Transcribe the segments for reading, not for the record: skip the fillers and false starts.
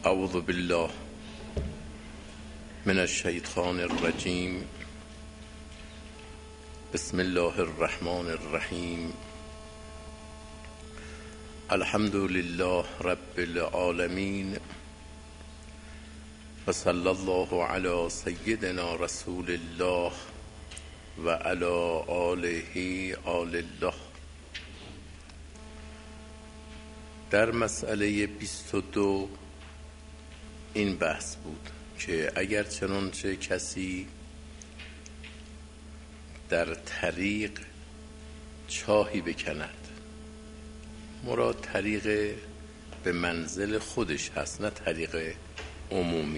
اعوذ بالله من الشیطان الرجیم. بسم الله الرحمن الرحیم. الحمد لله رب العالمین و صلی الله علی سیدنا رسول الله و علی آله آل الله. در مسئله 22 این بحث بود که اگر چنانچه کسی در طریق چاهی بکند، مراد طریق به منزل خودش هست نه طریق عمومی،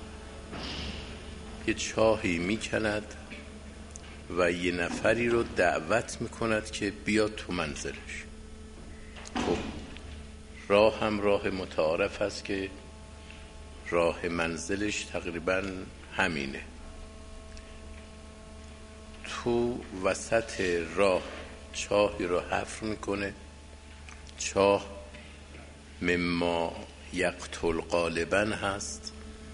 یه چاهی میکند و یه نفری رو دعوت میکند که بیاد تو منزلش. خب راه هم راه متعارف است که راه منزلش تقریبا همینه. تو وسط راه چاهی رو حفر میکنه. چاه مما یقتل غالبا هست.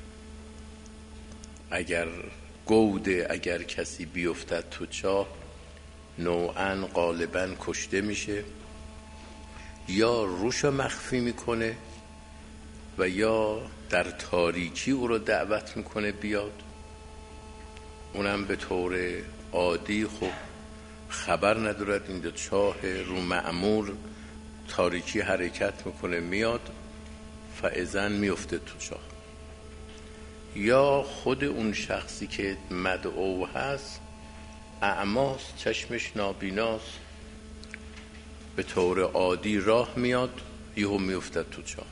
اگر گوده، اگر کسی بیفتد تو چاه نوعا غالبا کشته میشه، یا روشو مخفی میکنه و یا در تاریکی او رو دعوت میکنه بیاد. اونم به طور عادی خب خبر ندارد این دو چاه رو معمور تاریکی حرکت میکنه میاد، فاذا میفته تو چاه. یا خود اون شخصی که مدعو هست اعماست، چشمش نابیناست، به طور عادی راه میاد یهو میفته تو چاه.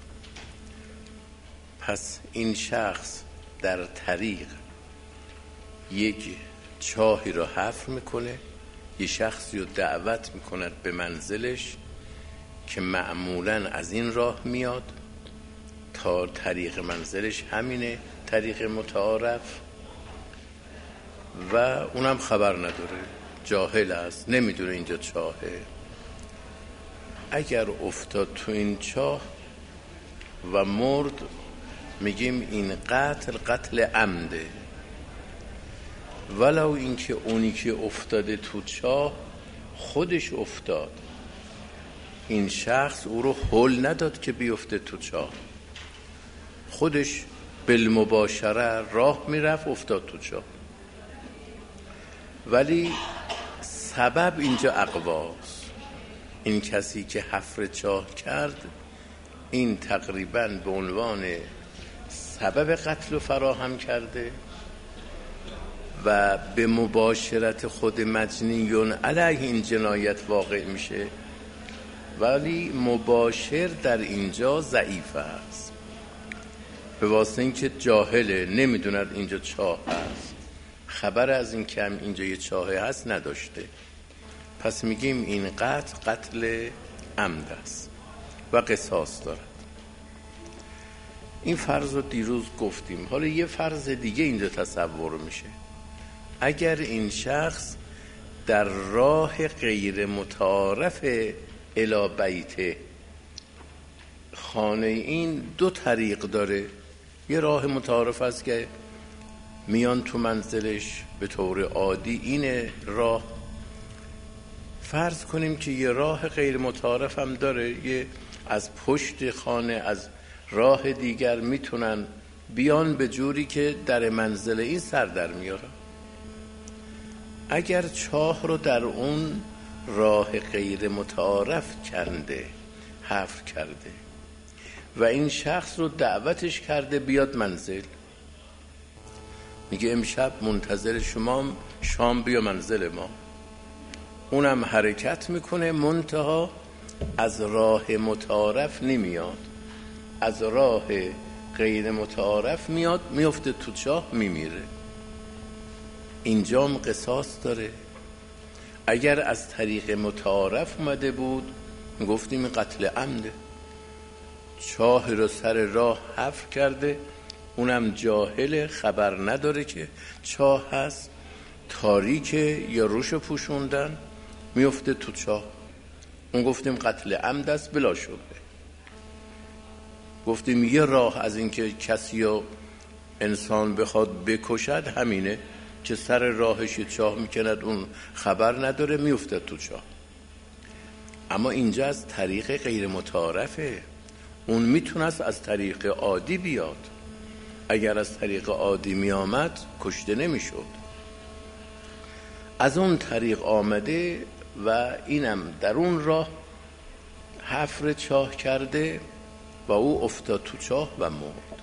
پس این شخص در طریق یک چاهی را حفر میکنه، یه شخصی رو دعوت میکند به منزلش که معمولاً از این راه میاد تا طریق منزلش همینه، طریق متعارف، و اونم خبر نداره، جاهل است، نمیدونه اینجا چاهه. اگر افتاد تو این چاه و مرد، میگیم این قتل عمده، ولو اینکه اونی که افتاده تو چاه خودش افتاد، این شخص او رو هل نداد که بیفته تو چاه، خودش بالمباشره راه میرفت افتاد تو چاه، ولی سبب اینجا اقواست. این کسی که حفر چاه کرد این تقریباً به عنوان سبب قتل رو فراهم کرده و به مباشرت خود مجنیون علیه این جنایت واقع میشه، ولی مباشر در اینجا ضعیف است به واسطه اینکه جاهله، نمیدوند اینجا چاه هست، خبر از این که هم اینجا یه چاه هست نداشته. پس میگیم این قتل عمد است و قصاص دارد. این فرض رو دیروز گفتیم. حالا یه فرض دیگه اینجا تصور میشه. اگر این شخص در راه غیر متعارف الی بیته، خانه این دو طریق داره، یه راه متعارف است که میان تو منزلش به طور عادی اینه راه. فرض کنیم که یه راه غیر متعارف هم داره، یه از پشت خانه از راه دیگر میتونن بیان به جوری که در منزل این سر در میارن. اگر چاه رو در اون راه غیر متعارف کنده، حفر کرده و این شخص رو دعوتش کرده بیاد منزل، میگه امشب منتظر شما، شام بیا منزل ما. اونم حرکت میکنه، منتها از راه متعارف نمیاد، از راه غیر متعارف میاد، میفته تو چاه میمیره. اینجام قصاص داره. اگر از طریق متعارف اومده بود گفتیم قتل عمده، چاه رو سر راه حفر کرده، اونم جاهل، خبر نداره که چاه هست، تاریکه یا روشو پوشوندن، میفته تو چاه، اون گفتیم قتل عمد است بلا شبهه. گفتیم یه راه از این که کسی رو انسان بخواد بکشد همینه که سر راهش چاه میکند، اون خبر نداره میفته تو چاه. اما اینجا از طریق غیر متعارفه، اون میتونست از طریق عادی بیاد. اگر از طریق عادی می آمد کشته نمیشد. از اون طریق آمده و اینم در اون راه حفر چاه کرده و او افتاد تو چاه و مرد.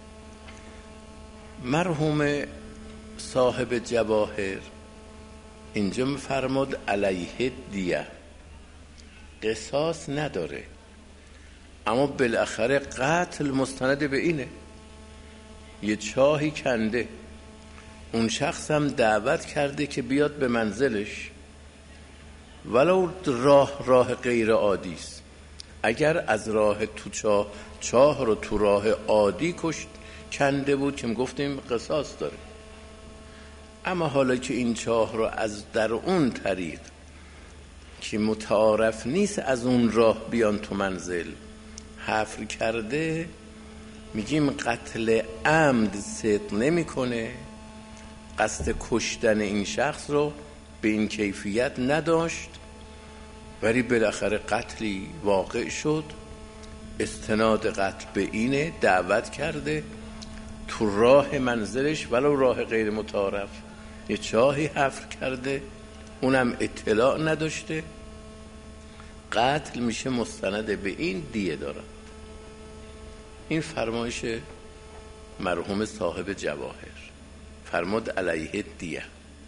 مرحوم صاحب جواهر اینجا میفرماد علیه دیه، قصاص نداره، اما بالاخره قتل مستند به اینه. یه چاهی کنده، اون شخص هم دعوت کرده که بیاد به منزلش، ولو راه غیر عادی است. اگر از راه تو چاه رو تو راه عادی کنده بود که گفتیم قصاص داره. اما حالا که این چاه رو از در اون طریق که متعارف نیست از اون راه بیان تو منزل حفر کرده، میگیم قتل عمد صدق نمیکنه، قصد کشتن این شخص رو به این کیفیت نداشت، ولی بالاخره قتلی واقع شد. استناد قتل به اینه، دعوت کرده تو راه منزلش ولو راه غیر متعارف یه چاهی حفر کرده، اونم اطلاع نداشته، قتل میشه مستند به این، دیه داره. این فرمایش مرحوم صاحب جواهر، فرمود علیه دیه.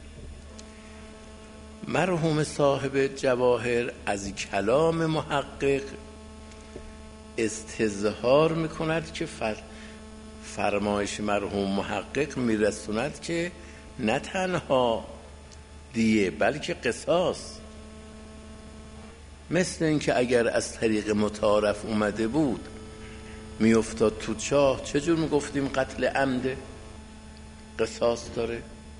مرحوم صاحب جواهر از کلام محقق استظهار میکند که فرمایش مرحوم محقق میرسوند که نه تنها دیه بلکه قصاص. مثل این که اگر از طریق متعارف اومده بود میافتاد تو چاه، چجور میگفتیم قتل عمده قصاص داره؟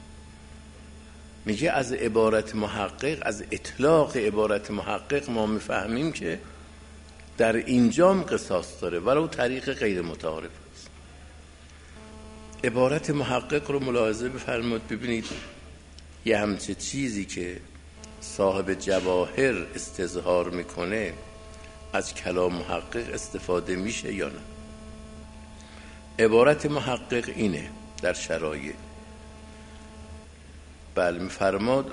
میگه از عبارت محقق، از اطلاق عبارت محقق ما میفهمیم که در اینجام قصاص داره ولو طریق غیر متعارف است. عبارت محقق رو ملاحظه بفرمایید، ببینید یه همچه چیزی که صاحب جواهر استظهار میکنه از کلام محقق استفاده میشه یا نه. عبارت محقق اینه در شرایط، بله میفرماد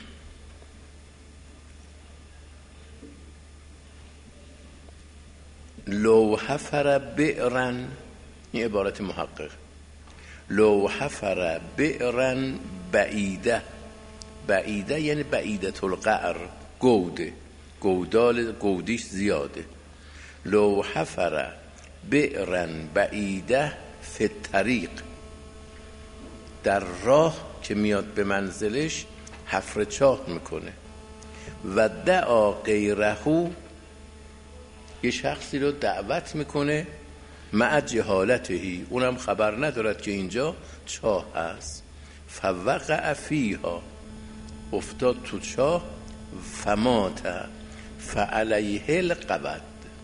لو حفر بئرن، این عبارت محقق، لو حفر بئرن بعیده، بعیده یعنی بعیدت القعر، گوده، گودیش زیاده. لو حفر بئرن بعیده فی الطریق، در راه که میاد به منزلش حفر چاه میکنه. و دعا غیرهو، یه شخصی رو دعوت میکنه مع جهالتهی، اونم خبر ندارد که اینجا چاه هست. فوقع فیها، افتاد تو چاه. فمات فعلیه القبض،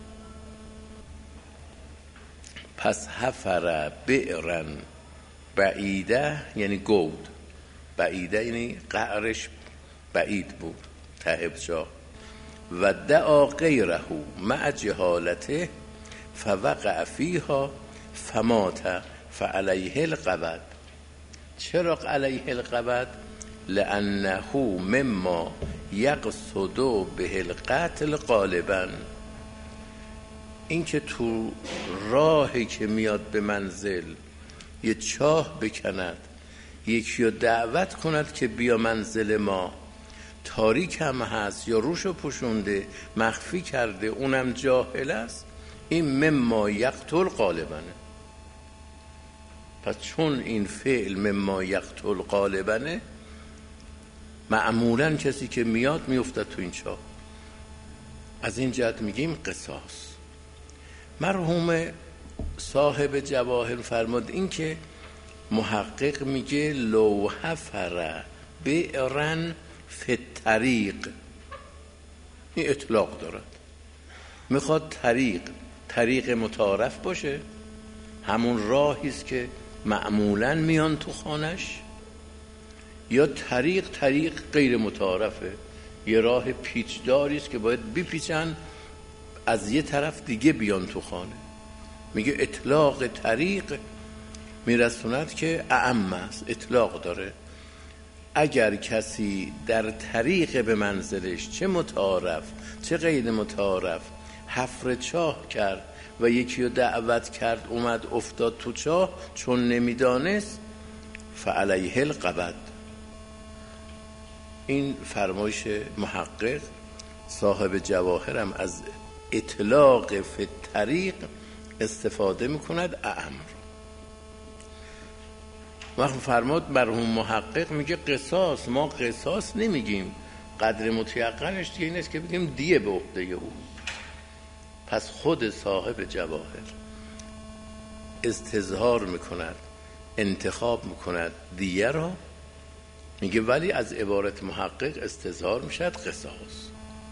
پس حفر بئرن بعیده یعنی گود، بعیده یعنی قعرش بعید بود ته چاه. و دعا غیره مع جهالته فوقع فیها فمات فعلیه القبض. چرا علیه القبض؟ لانه مما یقصد به القتل غالبا، این که تو راهی که میاد به منزل یه چاه بکند، یکی رو دعوت کند که بیا منزل ما، تاریک هم هست یا روشو پوشونده مخفی کرده، اونم جاهل است، این مما یقتل غالبا. پس چون این فعل مما یقتل غالبا، معمولا کسی که میاد میافتد تو این چاه. از این جهت میگیم قصاص. مرحوم صاحب جواهر فرمود این که محقق میگه لو حفر بئرن فی الطریق، این اطلاق دارد، میخواد طریق متعارف باشه، همون راهی است که معمولاً میان تو خانش، یا طریق غیر متعارفه، یه راه پیچداری است که باید بپیچن از یه طرف دیگه بیان تو خانه. میگه اطلاق طریق میرسوند که اعم است، اطلاق داره. اگر کسی در طریق به منزلش چه متعارف چه غیر متعارف حفر چاه کرد و یکی رو دعوت کرد اومد افتاد تو چاه چون نمیدانست، فعلیه القبض. این فرمایش محقق صاحب جواهرم از اطلاق فی الطریق استفاده میکند اعم. وقت فرمود مرحوم محقق میگه قصاص، ما قصاص نمیگیم، قدر متیقنش دیگه این است که بگیم دیه به عهده او. پس خود صاحب جواهر استظهار میکند، انتخاب میکند دیه را، میگه ولی از عبارت محقق استظهار میشد قصاص.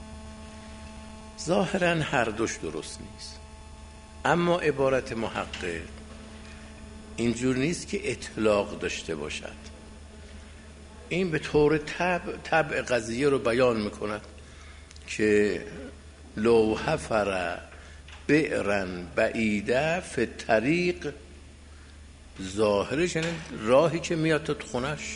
ظاهرا هر دوش درست نیست، اما عبارت محقق اینجور نیست که اطلاق داشته باشد. این به طور طبع قضیه رو بیان میکند که لو حفر بئرا بعیده فی الطریق، ظاهرش یعنی راهی که میاد تو خونش.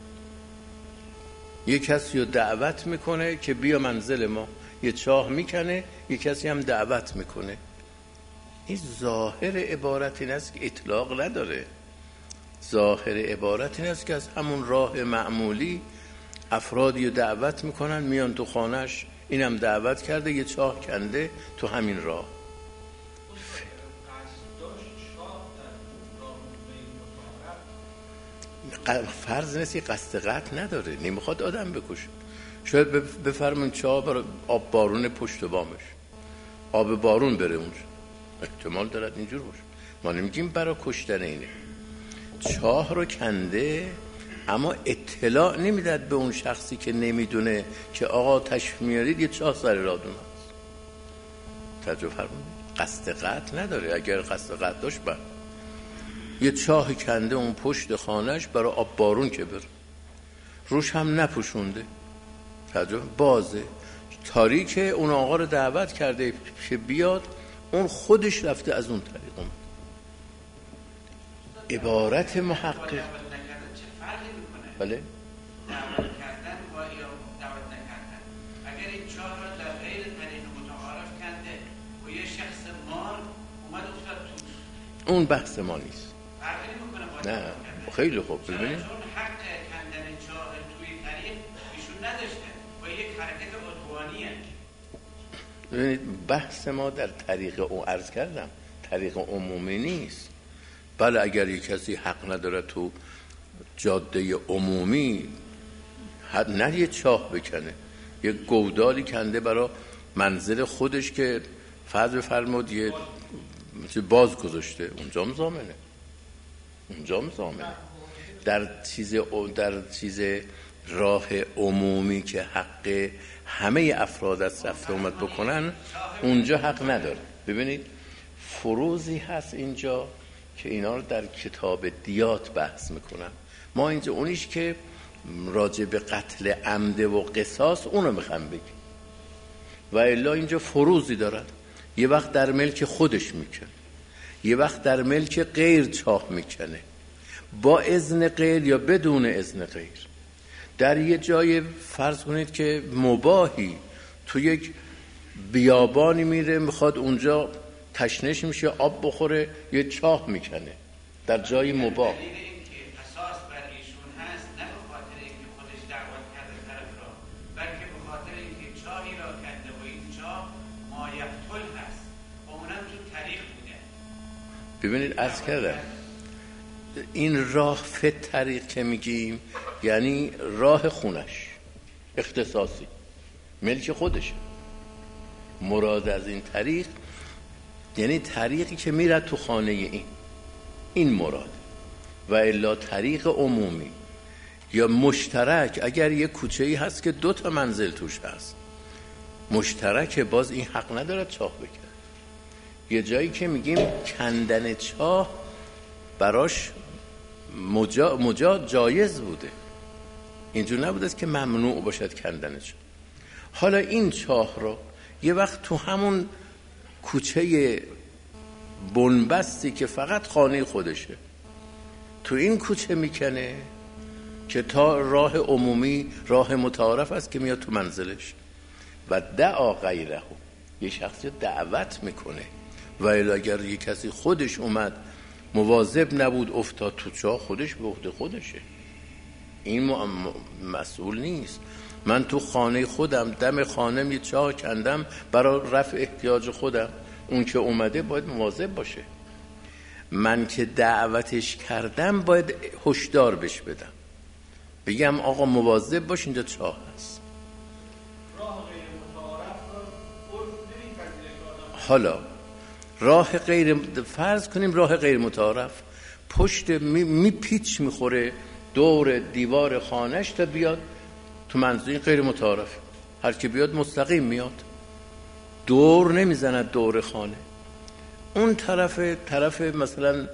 یه کسی رو دعوت میکنه که بیا منزل ما، یه چاه میکنه، یه کسی هم دعوت میکنه. این ظاهر عبارت این است که اطلاق نداره. ظاهر عبارت این است که از همون راه معمولی افرادی رو دعوت میکنن میان تو خانش، اینم دعوت کرده یه چاه کنده تو همین راه. فرض نیست که قصد قتل نداره، نمیخواد آدم بکشه. شاید بفرمون چاه برای آب بارون پشت بامش، آب بارون بره اونجا، احتمال دارد اینجور باشه. ما نمیگیم برای کشتن اینه. چاه رو کنده اما اطلاع نمیداد به اون شخصی که نمیدونه که آقا تشریف میارید یه چاه سر راه دونه هست. توجه فرمودید؟ قصد قتل نداره. اگر قصد قتل داشت یه چاه کنده اون پشت خانهش برای آب بارون که بره، روش هم نپوشونده، توجه بازه تاریکه، اون آقا رو دعوت کرده که بیاد، اون خودش رفته از اون طریق اومد. عبارت محقق چه فرقی میکنه؟ بله؟ دعوت کردن با یا دعوت نکردن. اگر این چاه را در غیر طریق متعارف کنده و یه شخص مار اومد افتاد تو، اون بحث ما نیست. فرقی میکنه با نه خیلی خوب. ببینید چون حق کندن چاه توی طریق ایشون نداشته و یک حرکت عدوانیه. ببینید بحث ما در طریق او عرض کردم طریق عمومی نیست. بله اگر یک کسی حق نداره تو جاده عمومی نه یه چاه بکنه، یه گودالی کنده برای منزل خودش که فرض بفرمود یه باز گذاشته، اونجا مزامنه، اونجا مزامنه. در چیز راه عمومی که حق همه افراد از رفت اومد بکنن اونجا حق نداره. ببینید فروزی هست اینجا که اینا رو در کتاب دیات بحث میکنن. ما اینجا اونیش که راجع به قتل عمد و قصاص اونو میخوام بگیم، و الا اینجا فروزی دارن. یه وقت در ملک خودش میکنه، یه وقت در ملک غیر چاه میکنه، با اذن غیر یا بدون اذن غیر. در یه جای فرض کنید که مباحی تو یک بیابانی میره میخواد اونجا تشنش میشه آب بخوره، یه چاه میکنه در جای مباح. دلیل این که اساس بر ایشون هست نه به خاطر اینکه خودش دعوت کرده طرف را، بلکه به خاطر اینکه چاهی را کنده و این چاه مایقتل هست و اونم تو طریق بوده. ببینید عرض کردم این راه فی طریق که میگیم یعنی راه خونش اختصاصی ملک خودشه. مراد از این طریق یعنی طریقی که میره تو خانه این مراد، و الا طریق عمومی یا مشترک. اگر یه کوچه‌ای هست که 2 تا منزل توش هست مشترک، باز این حق نداره چاه بکنه. یه جایی که میگیم کندن چاه براش مجاز جایز بوده، اینجور نبوده که ممنوع باشد کندن چاه. حالا این چاه رو یه وقت تو همون کوچه بنبستی که فقط خانه خودشه، تو این کوچه میکنه که تا راه عمومی، راه متعارف است که میاد تو منزلش و دعا غیره، یه شخصی دعوت میکنه. و اگر یه کسی خودش اومد مواظب نبود افتاد تو چاه، خودش به عهده خودشه، این مسئول نیست. من تو خانه خودم دم خانم یه چاه کندم برای رفع احتیاج خودم، اون که اومده باید مواظب باشه. من که دعوتش کردم باید هشدار بهش بدم، بگم آقا مواظب باش اینجا چاه هست. حالا راه غیر، فرض کنیم راه غیر متعارف، پشت پیچ میخوره دور دیوار خانهش تا بیاد تو منزل، غیر متعارف، هر کی بیاد مستقیم میاد، دور نمیزند دور خانه. اون طرف مثلا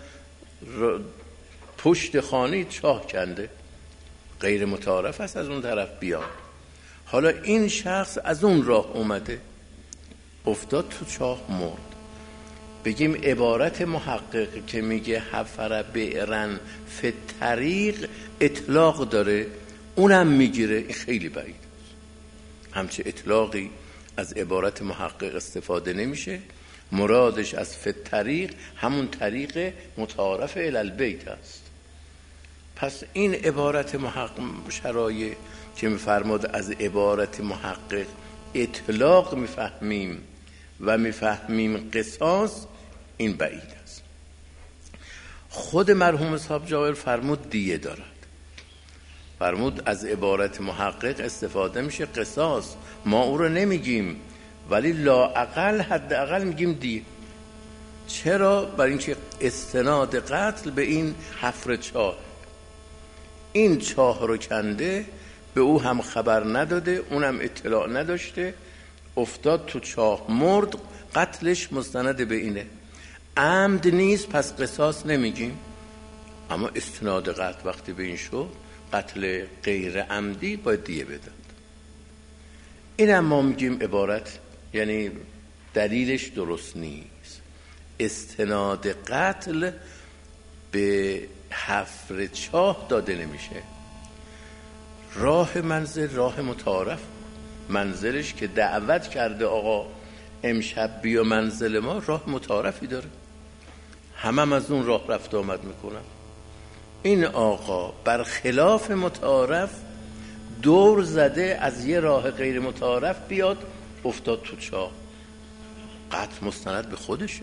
پشت خانه چاه کنده، غیر متعارف است از اون طرف بیاد. حالا این شخص از اون راه اومده افتاد تو چاه مرد. بگیم عبارت محقق که میگه حفر بئرن فی الطریق اطلاق داره، اونم میگیره، این خیلی بعید است. همچه اطلاقی از عبارت محقق استفاده نمیشه. مرادش از فی الطریق همون طریق متعارف الی البیت است. پس این عبارت محقق شرایع که میفرماد از عبارت محقق اطلاق میفهمیم و میفهمیم قصاص، این بعید است. خود مرحوم صاحب جابر فرمود دیه دارد، فرمود از عبارت محقق استفاده میشه قصاص، ما او رو نمیگیم ولی لااقل حداقل میگیم دیه. چرا؟ برای اینکه استناد قتل به این حفر چاه، این چاه رو کنده، به او هم خبر نداده، اونم اطلاع نداشته، افتاد تو چاه مرد، قتلش مستند به اینه، عمد نیست، پس قصاص نمیگیم. اما استناد قتل وقتی به این شد، قتل غیر عمدی باید دیه بداد. این هم ما میگیم عبارت یعنی دلیلش درست نیست. استناد قتل به حفر چاه داده نمیشه. راه منزل راه متعارف، منزلش که دعوت کرده آقا امشب بیا منزل ما، راه متعارفی داره، همم از اون راه رفت آمد میکنن. این آقا برخلاف متعارف دور زده از یه راه غیر متعارف بیاد افتاد تو چاه، قطع مستند به خودشه.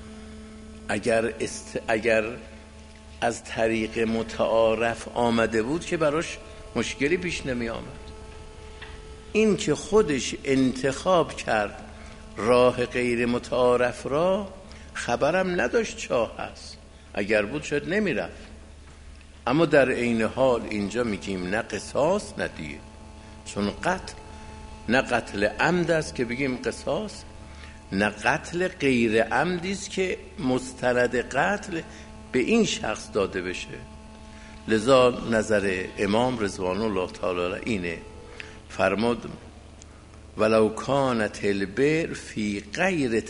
اگر از طریق متعارف آمده بود که براش مشکلی پیش نمی آمد. این که خودش انتخاب کرد راه غیر متعارف را، خبرم نداشت چاه هست، اگر بود شاید نمی رفت. اما در عین حال اینجا میگیم نه قصاص نه دیه، چون قتل نه قتل عمد است که بگیم قصاص، نه قتل غیر عمدی است که مستند قتل به این شخص داده بشه. لذا نظر امام رضوان الله تعالی اینه، فرمود ولو کانت البئر فی غیر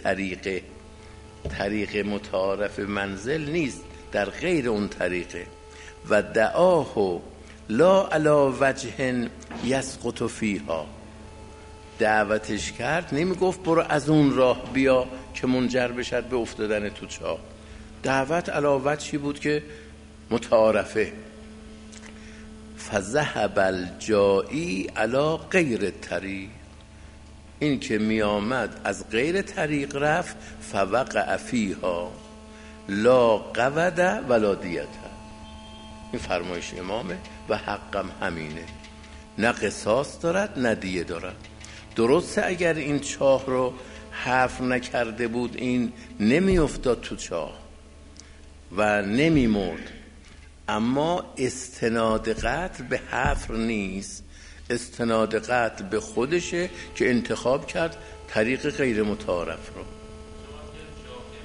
طریق متعارف منزل نیست، در غیر اون طریقه، و دعاه لا علی وجه یسقط فیها، دعوتش کرد، نمی گفت برو از اون راه بیا که منجر بشد به افتادن تو چاه. دعوت علی وجهی بود که متعارفه. فذهب الجائی علی غیر طریق، این که می آمد از غیر طریق رفت، فوقع فیها لا قود ولا دیت. این فرمایش امامه و حقم همینه، نه قصاص دارد نه دیه دارد. درسته اگر این چاه رو حفر نکرده بود این نمی افتاد تو چاه و نمی مرد، اما استناد قتل به حفر نیست، استناد قتل به خودشه که انتخاب کرد طریق غیر متعارف رو.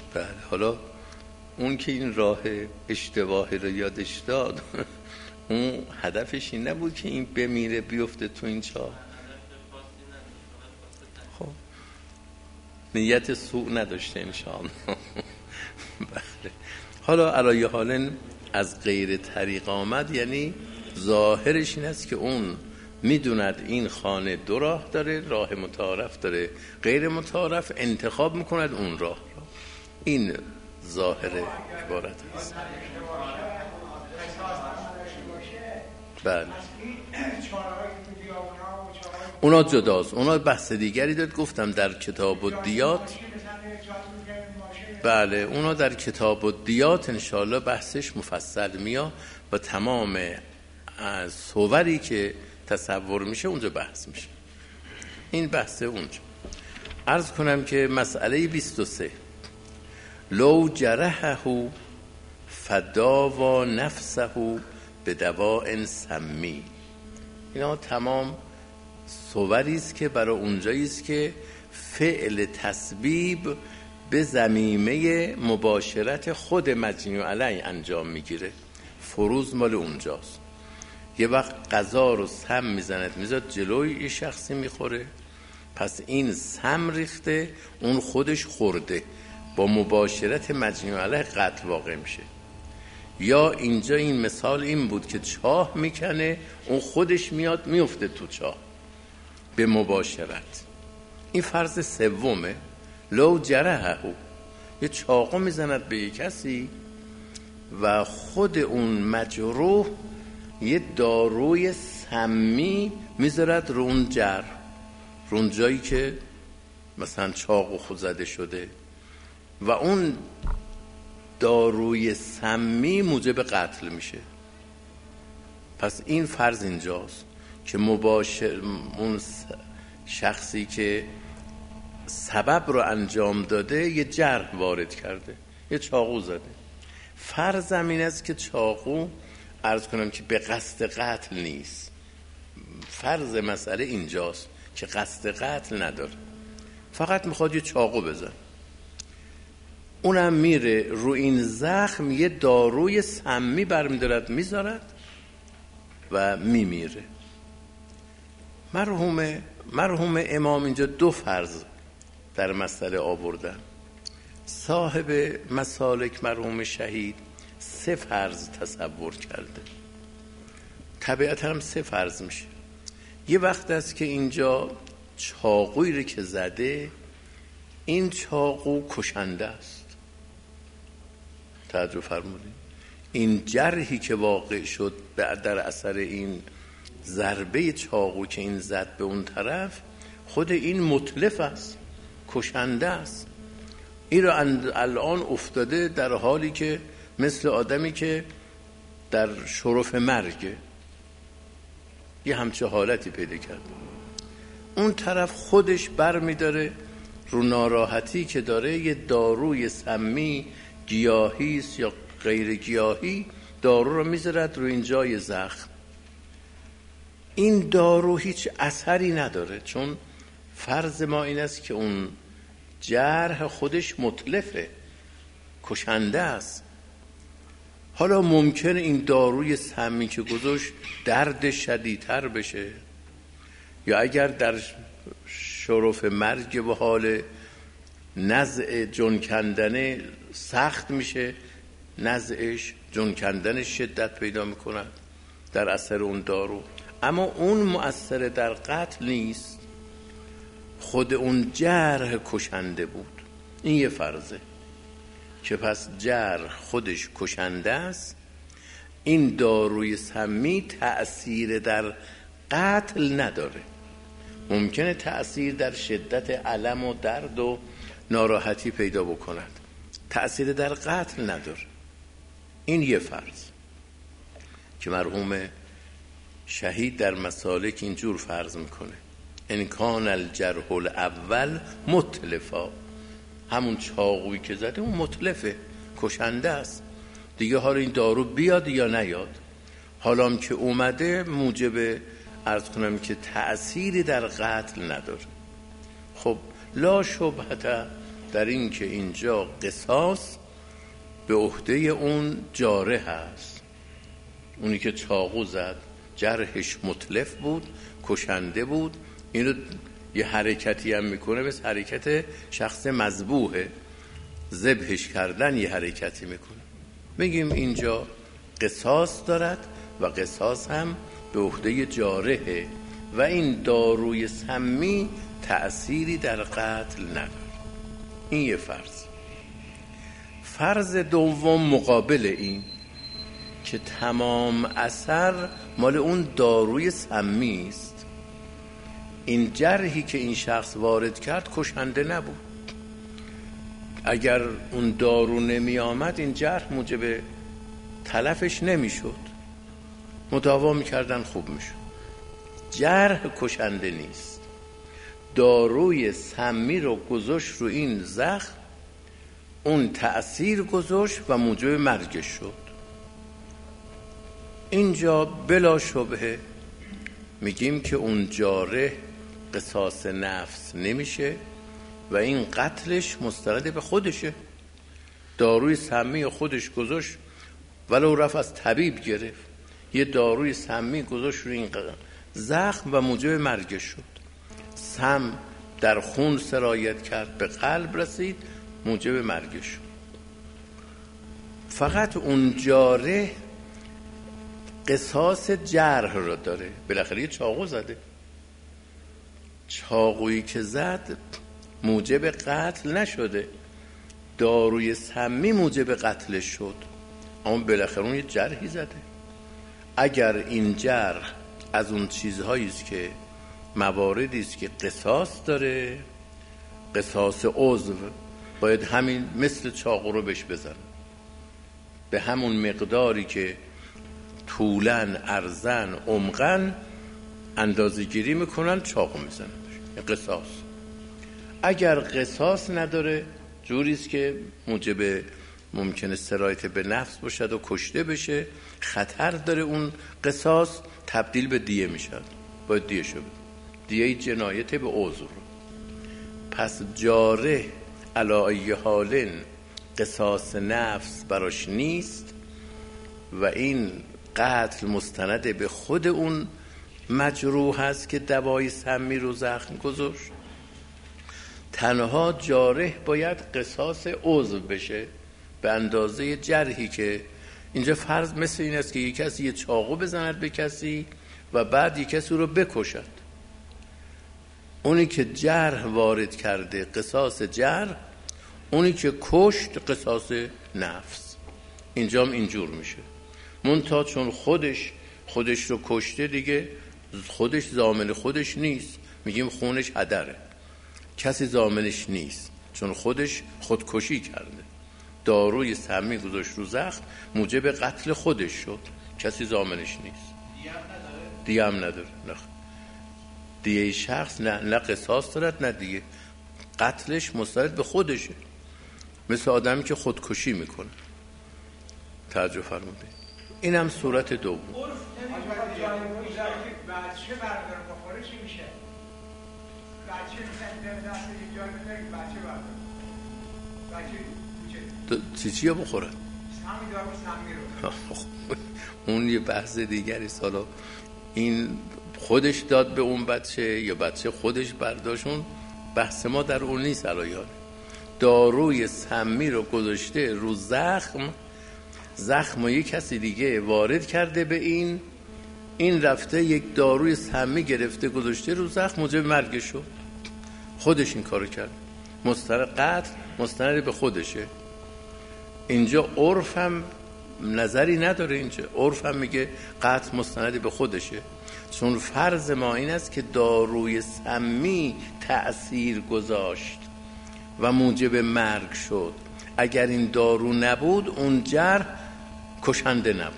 بله. حالا اون که این راه اشتباهی رو یادش داد اون هدفش این نبود که این بمیره بیفته تو این چاه. خب نیت سوء نداشته انشاءالله. بله. حالا علایه حال از غیر طریق آمد، یعنی ظاهرش این است که اون میدوند این خانه دو راه داره، راه متعارف داره، غیر متعارف، انتخاب میکند اون راه را. این ظاهر عبارت است. بله اونا جداست، اونا بحث دیگری داد، گفتم در کتاب الدیات. بله اونا در کتاب الدیات انشاءالله بحثش مفصل میاد و تمام از صوری که تصور میشه اونجا بحث میشه. این بحث اونجا. عرض کنم که مسئله 23 لو جرحه فداوا نفسه به دواء سمی. اینا تمام صوری است که برای اونجایی است که فعل تسبیب به ضمیمه مباشرت خود مجنی علیه انجام میگیره. فروض مال اونجاست. یه وقت غذا رو سم میزند میذاد جلوی یه شخصی میخوره، پس این سم ریخته، اون خودش خورده، با مباشرت مجنی علیه قتل واقع میشه. یا اینجا این مثال این بود که چاه میکنه، اون خودش میاد میفته تو چاه به مباشرت. این فرض سومه. لو جرحه، یه چاقو میزند به یک کسی و خود اون مجروح یه داروی سمی میذارد رو اون جرح، رو اون جایی که مثلا چاقو خود زده شده، و اون داروی سمی موجب قتل میشه. پس این فرض اینجاست که مباشر اون شخصی که سبب رو انجام داده یه جرح وارد کرده، یه چاقو زده. فرض این است که چاقو عرض کنم که به قصد قتل نیست. فرض مسئله اینجاست که قصد قتل نداره، فقط میخواد یه چاقو بزن. اونم میره رو این زخم یه داروی سمی برمیدارد میذارد و میمیره. مرحوم امام اینجا دو فرض در مسئله آوردن. صاحب مسالک مرحوم شهید سه فرض تصور کرده. طبیعتا هم سه فرض میشه. یه وقت است که اینجا چاقویی رو که زده، این چاقو کشنده است. توجه فرمودید؟ این جرحی که واقع شد در اثر این ضربه چاقو که این زد به اون طرف، خود این متلف است، کشنده است. این رو الان افتاده در حالی که مثل آدمی که در شرف مرگه، یه همچه حالتی پیدا کرده. اون طرف خودش بر میداره رو ناراحتی که داره یه داروی سمی، گیاهی است یا غیر گیاهی، دارو رو میذارد رو این جای زخم. این دارو هیچ اثری نداره، چون فرض ما این است که اون جرح خودش متلفه، کشنده است. حالا ممکنه این داروی سمی که گذاشت درد شدیدتر بشه، یا اگر در شرف مرگ و حال نزع جن کندن سخت میشه، نزعش جن کندن شدت پیدا میکنه در اثر اون دارو، اما اون مؤثر در قتل نیست، خود اون جرح کشنده بود. این یه فرضه که پس جرح خودش کشنده است، این داروی سمی تأثیر در قتل نداره. ممکنه تأثیر در شدت علم و درد و ناراحتی پیدا بکند، تأثیر در قتل نداره. این یه فرض که مرحوم شهید در مسالک اینجور فرض میکنه: ان کان الجرح الاول متلفا، همون چاقویی که زده اون متلفه، کشنده است دیگه. حالا این دارو بیاد یا نیاد، حالا هم که اومده موجب عرض کنم که تأثیری در قتل نداره. خب لا شبهه در این که اینجا قصاص به عهده اون جاره هست، اونی که چاقو زد، جرحش متلف بود، کشنده بود، اینو یه حرکتی هم میکنه مثل حرکت شخص مذبوحه، ذبحش کردن یه حرکتی میکنه. بگیم اینجا قصاص دارد و قصاص هم به عهده جارحه و این داروی سمی تأثیری در قتل نداره. این یه فرض. فرض دوم مقابل این که تمام اثر مال اون داروی سمی است. این جرحی که این شخص وارد کرد کشنده نبود. اگر اون دارو نمی آمد این جرح موجب تلفش نمی شد، مداوا می کردن خوب می شد. جرح کشنده نیست. داروی سمی رو گذاشت رو این زخم، اون تأثیر گذاشت و موجب مرگش شد. اینجا بلا شبهه میگیم که اون جارح قصاص نفس نمیشه و این قتلش مستند به خودشه. داروی سمی خودش گذاشت، ولو رفت از طبیب گرفت، یه داروی سمی گذاشت رو این زخم و موجب مرگش شد. سم در خون سرایت کرد، به قلب رسید، موجب مرگش شد. فقط اون جارح قصاص جرح رو داره. بالاخره یه چاقو زده، چاقویی که زد موجب قتل نشده، داروی سمی موجب قتلش شد، اما بالاخره اون یه جرحی زده. اگر این جرح از اون چیزهایی است که مواردی است که قصاص داره، قصاص عضو، باید همین مثل چاقو رو بهش بزن، به همون مقداری که طولن، عرضن، عمقن اندازه گیری میکنن چاقو میزنن. قصاص. اگر قصاص نداره، جوریست که موجب ممکنه سرایت به نفس باشد و کشته بشه، خطر داره اون قصاص تبدیل به دیه میشد، باید دیه شد، دیه جنایت به عضو. پس جاره علی ای حال قصاص نفس براش نیست و این قتل مستند به خود اون مجروح هست که دوای سمی رو زخم گذاشت. تنها جارح باید قصاص عضو بشه به اندازه جرحی که اینجا فرض مثل این است که یک کسی یه چاقو بزند به کسی و بعد یک کسی رو بکشد. اونی که جرح وارد کرده قصاص جرح، اونی که کشت قصاص نفس. اینجا هم اینجور میشه. منتها چون خودش رو کشته دیگه خودش ضامن خودش نیست، میگیم خونش هدره، کسی ضامنش نیست چون خودش خودکشی کرده، داروی سمی گذاشت رو زخم موجب قتل خودش شد، کسی ضامنش نیست. دیگه هم نداره. نه دیگه شخص نه قصاص دارد نه دیگه، قتلش مستند به خودشه، مثل آدمی که خودکشی میکنه. توجه فرمودید. این هم صورت دوم. بچه بردار بخوره چی میشه؟ بچه میزنی در دست یک جای بذاری بچه بردار، بچه چی بخورن؟ سمی دارو سمی رو. اون یه بحث دیگری. سالا این خودش داد به اون بچه یا بچه خودش برداشون، بحث ما در اون نیست. الان داروی سمی رو گذاشته رو زخم و یک کسی دیگه وارد کرده به این رفته یک داروی سمی گرفته گذاشته رو زخم، موجب مرگش شد. خودش این کارو کرد، مستند قتل مستند به خودشه. اینجا عرف هم نظری نداره، اینجا عرف هم میگه قتل مستند به خودشه، چون فرض ما این است که داروی سمی تأثیر گذاشت و موجب مرگ شد. اگر این دارو نبود اون جرح کشنده نبود.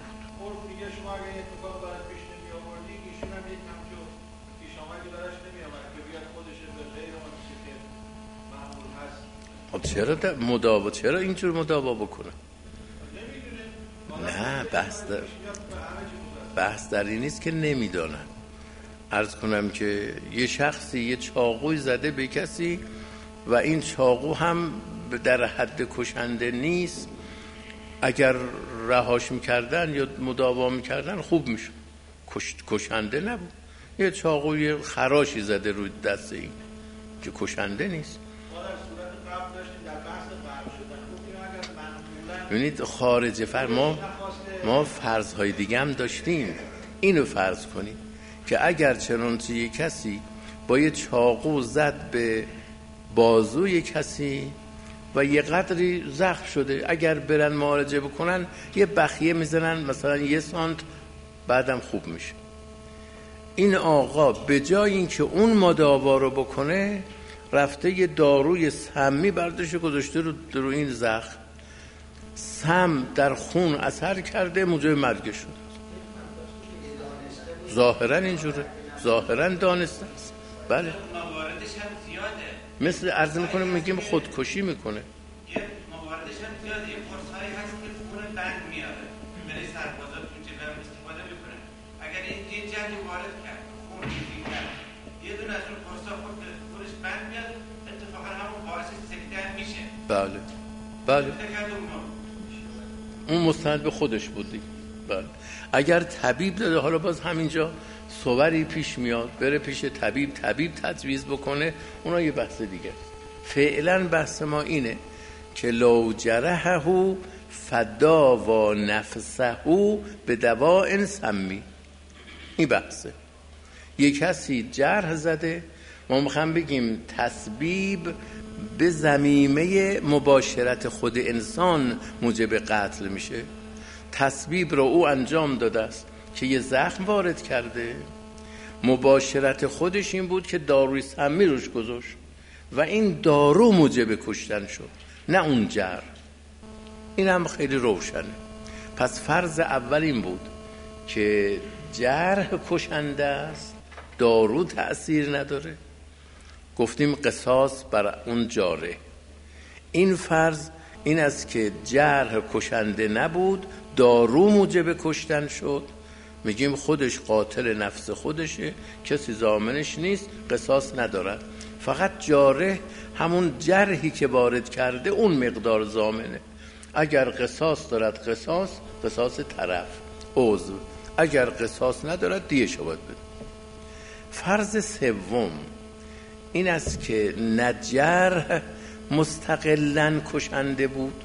چرا مداوا، چرا اینجور مداوا بکنه؟ نه بحث در این نیست که نمیدانن. عرض کنم که یه شخصی یه چاقوی زده به کسی، و این چاقو هم در حد کشنده نیست. اگر رهاش میکردن یا مداوا میکردن خوب میشه، کشنده نبود. یه چاقوی خراشی زده روی دست این که کشنده نیست. ببینید خارج ما فرضهای دیگه هم داشتیم. اینو فرض کنید که اگر چنانچه یک کسی با یه چاقو زد به بازوی کسی و یه قدری زخم شده، اگر برن معالجه بکنن یه بخیه میزنن مثلا 1 سانت، بعدم خوب میشه. این آقا به جای اینکه اون مداوا رو بکنه رفته یه داروی سمی برداشته گذاشته رو این زخم، سم در خون اثر کرده، موجب مرگ شده. ظاهرا اینجوره، ظاهرا دانسته است. بله مواردش هم زیاده، مثل عرض میکنه میگیم خودکشی میکنه. یه مواردش هم زیاده. یه قرص‌هایی هست که خون بند میاره، برای سربازا تو جبهه استفاده میکنه. اگر این یه جنگی وارد کرد، خون ریزی کرد، یه دونه از اون قرص‌ها خودش بند میاد، اتفاقا همون باعث سکته هم میشه. بله بله اون مستند به خودش بودی. بله اگر طبیب داده، حالا باز همینجا صوری پیش میاد، بره پیش طبیب تجویز بکنه، اونا یه بحث دیگه است. فعلا بحث ما اینه که لو جرحه فدا و نفسه به دواء سمی. این بحثه. یک کسی جرح زده، ما میخوام بگیم تسبیب به ضمیمه مباشرت خود انسان موجب قتل میشه. تسبیب رو او انجام داده است که یه زخم وارد کرده، مباشرت خودش این بود که داروی سمی روش گذاشت و این دارو موجب کشتن شد، نه اون جرح. این هم خیلی روشنه. پس فرض اول این بود که جرح کشنده است، دارو تأثیر نداره. گفتیم قصاص بر اون جاره. این فرض این است که جرح کشنده نبود، دارو موجب کشتن شد. میگیم خودش قاتل نفس خودشه، کسی ضامنش نیست، قصاص ندارد. فقط جاره همون جرحی که وارد کرده اون مقدار ضامنه. اگر قصاص دارد قصاص طرف عضو، اگر قصاص ندارد دیه شود بده. فرض سوم این است که نه جرح مستقلاً کشنده بود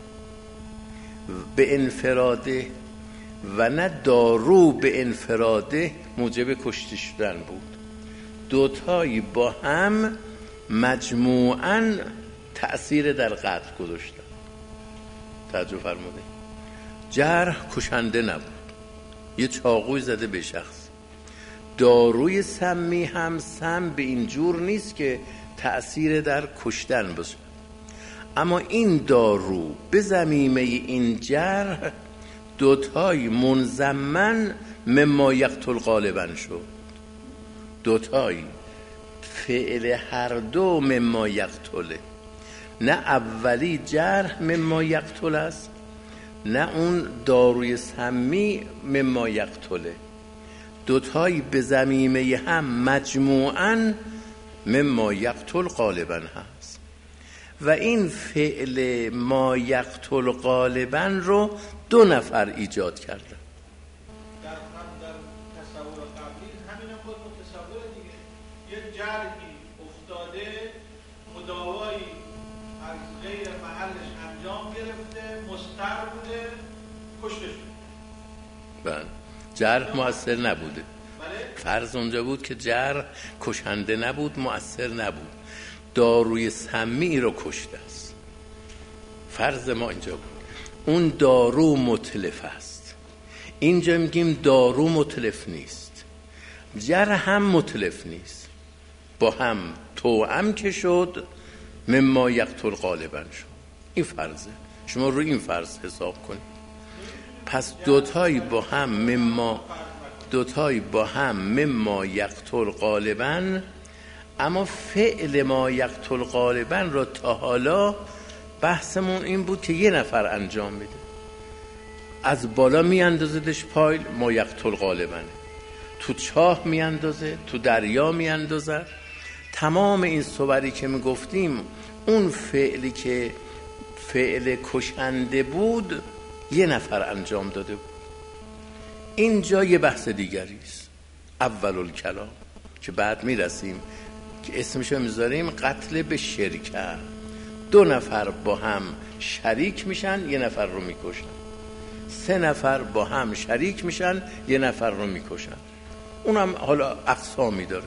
به انفراده و نه دارو به انفراده موجب کشته شدن بود. دوتایی با هم مجموعاً تأثیر در قتل گذاشتن. توجه فرمودید. جرح کشنده نبود، یه چاقوی زده به شخص. داروی سمی هم سم به این جور نیست که تأثیر در کشتن باشه، اما این دارو به ضمیمه این جرح دوتای منضمن مما یقتل غالبا شد. دوتای فعل هر دو مما یقتله، نه اولی جرح مما یقتل است، نه اون داروی سمی مما یقتله. دوتای به ضمیمه هم مجموعاً مما یقتل غالبا هست. و این فعل ما یقتل غالبا رو 2 نفر ایجاد کردن. در تصور قبلی همین هم بود متصور دیگه. یه جرحی افتاده، مداوایی از غیر محلش انجام گرفته، مضطر بوده، کشته شده. بله جرح مؤثر نبوده. بله؟ فرض اونجا بود که جرح کشنده نبود، مؤثر نبود، داروی سمی رو کشته است. فرض ما اینجا بود. اون دارو متلف است. اینجا میگیم دارو متلف نیست، جرح هم متلف نیست، با هم توأم که شد مما یقتل غالبا شد. این فرضه. شما رو این فرض حساب کنید. پس دوتایی با هم مما یقتل غالبا. اما فعل ما یقتل غالبا رو تا حالا بحثمون این بود که یه نفر انجام میده، از بالا میاندازدش پایل، ما یقتل غالبا، تو چاه میاندازه، تو دریا میاندازه. تمام این صوری که میگفتیم اون فعلی که فعل کشنده بود یه نفر انجام داده بود. اینجا یه بحث دیگری است، اول الکلام که بعد میرسیم که اسمشو میذاریم قتل به شرکت. 2 نفر با هم شریک میشن، یه نفر رو میکشن. 3 نفر با هم شریک میشن، یه نفر رو میکشن. اونم حالا اقسامی داره،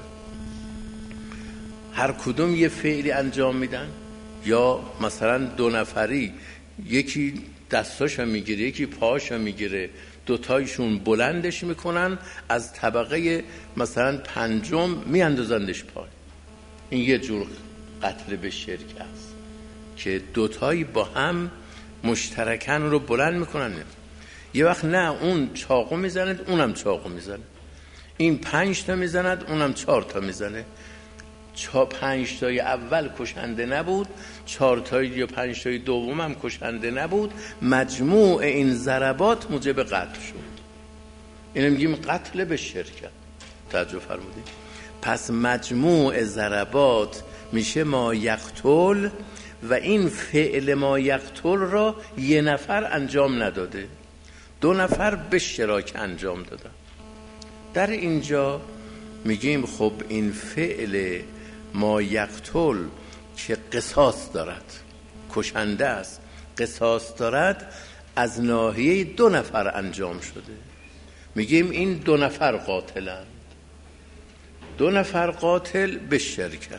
هر کدوم یه فعلی انجام میدن. یا مثلا 2 نفری، یکی دستاشو میگیره یکی پاهاشو میگیره، 2 تایشون بلندش میکنن، از طبقه مثلا 5 میاندازندش پای. این یه جور قتل به شرک است که 2 تایی با هم مشترکاً رو بلند میکنن. یه وقت نه، اون چاقو میزند اونم چاقو میزنه، این 5 تا میزند اونم 4 تا میزنه. 5 تای اول کشنده نبود، 4 تای یا 5 تای دوم هم کشنده نبود، مجموع این ضربات موجب قتل شد. اینو میگیم قتل به شرکت. توجه فرمودید؟ پس مجموع ضربات میشه ما یقتل، و این فعل ما یقتل را یه نفر انجام نداده، 2 نفر به اشتراک انجام دادن. در اینجا میگیم خب این فعل ما یقتل که قصاص دارد، کشنده است، قصاص دارد، از ناحیه 2 نفر انجام شده. میگیم این 2 نفر قاتلند. 2 نفر قاتل به شرکت.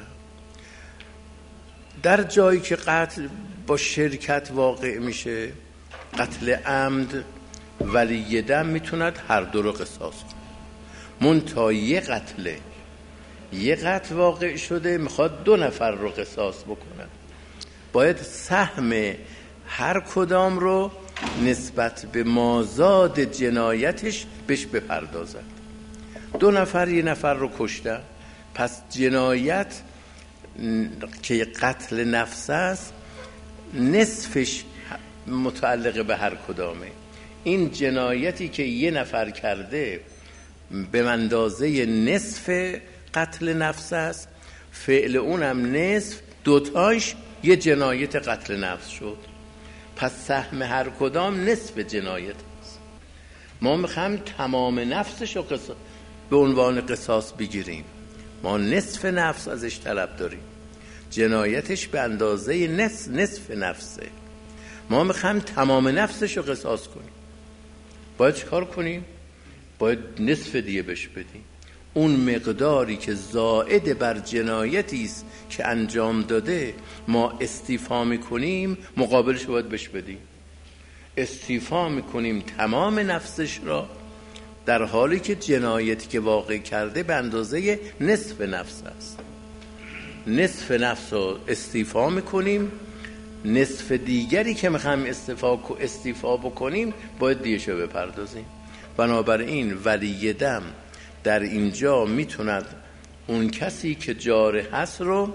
در جایی که قتل با شرکت واقع میشه، قتل عمد، ولی دم میتوند هر 2 رو قصاص کنه. منتها یه قتل واقع شده، میخواد 2 نفر رو قصاص بکنه، باید سهم هر کدام رو نسبت به مازاد جنایتش بهش بپردازد. 2 نفر یه نفر رو کشتن، پس جنایت که قتل نفس است نصفش متعلق به هر کدامه. این جنایتی که یه نفر کرده به اندازه نصف قتل نفس است، فعل اونم نصف، 2 تاش یه جنایت قتل نفس شد. پس سهم هر کدام نصف جنایت است. ما میخوایم تمام نفسش رو به عنوان قصاص بگیریم، ما نصف نفس ازش طلب داریم، جنایتش به اندازه نصف نفسه، ما میخوایم تمام نفسش رو قصاص کنیم. باید چیکار کنیم؟ باید نصف دیگه بهش بدیم. اون مقداری که زائد بر جنایتی است که انجام داده ما استیفا میکنیم، مقابلش باید بهش بدیم. استیفا میکنیم تمام نفسش را، در حالی که جنایتی که واقع کرده به اندازه نصف نفس است. نصف نفس رو استیفا میکنیم، نصف دیگری که میخوایم استیفا بکنیم باید دیشو بپردازیم. بنابراین ولی دم در اینجا میتوند اون کسی که جاره هست رو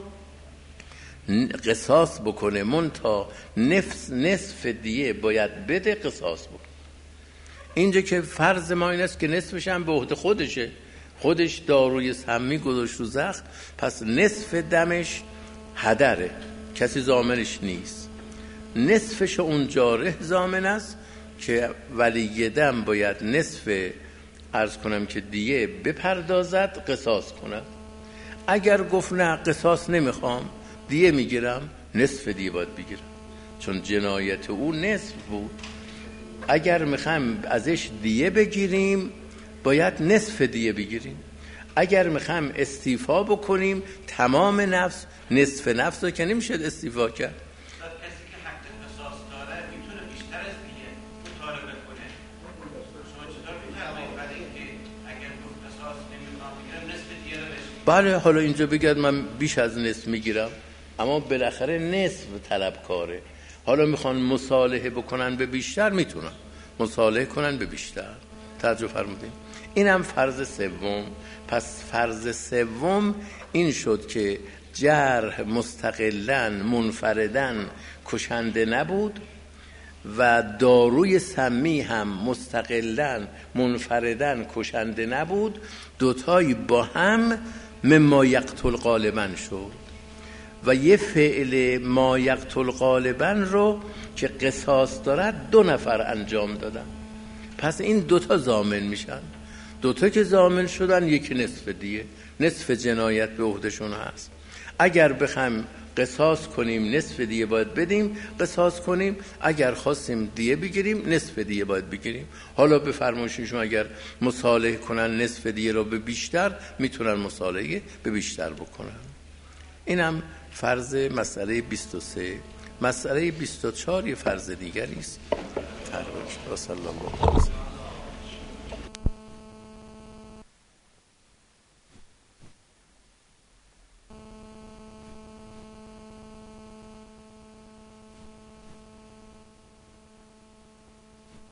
قصاص بکنه، منتها نصف دیه باید بده قصاص بکنه. اینجا که فرض ما این است که نصفش هم به عهده خودشه، خودش داروی سمی گذاشت رو زخم، پس نصف دمش هدره، کسی ضامنش نیست. نصفش اون جاره ضامن است که ولی دم باید نصف عرض کنم که دیه بپردازد، قصاص کند. اگر گفت نه قصاص نمیخوام، دیه میگیرم، نصف دیه باید بگیرم، چون جنایت او نصف بود. اگر میخوایم ازش دیه بگیریم باید نصف دیه بگیریم. اگر میخوایم استیفا بکنیم تمام نفس، نصف نفس رو که نمیشه استیفا کرد. کسی که حق قصاص داره میتونه بیشتر از دیگه مطالبه کنه. شما چطور میفرمایید برای اینکه اگر گفت قصاص نمیخوام بگیرم نصف دیگه رو بشه؟ بله، حالا اینجا بگید من بیش از نصف میگیرم، اما بالاخره نصف طلبکاره. حالا میخوان مصالحه بکنن به بیشتر، میتونن مصالحه کنن به بیشتر. توجه فرمودین؟ اینم فرض سوم. پس فرض سوم این شد که جرح مستقلاً منفرداً کشنده نبود و داروی سمی هم مستقلاً منفرداً کشنده نبود، 2 تایی با هم مما یقتل غالباً شد. و یه فعل ما یقتل غالبا رو که قصاص دارد 2 نفر انجام دادن. پس این 2 تا ضامن میشن. 2 تا که ضامن شدن، یکی نصف دیه، نصف جنایت به عهدهشون هست. اگر بخوایم قصاص کنیم نصف دیه باید بدیم، قصاص کنیم. اگر خواستیم دیه بگیریم نصف دیه باید بگیریم. حالا به فرمایششون اگر مصالحه کنن نصف دیه رو به بیشتر، میتونن مصالحه به بیشتر بکنن. اینم فرض مسئله 23. مسئله 24 یه فرض دیگری است. فرمایش. صلی الله علیه و سلم.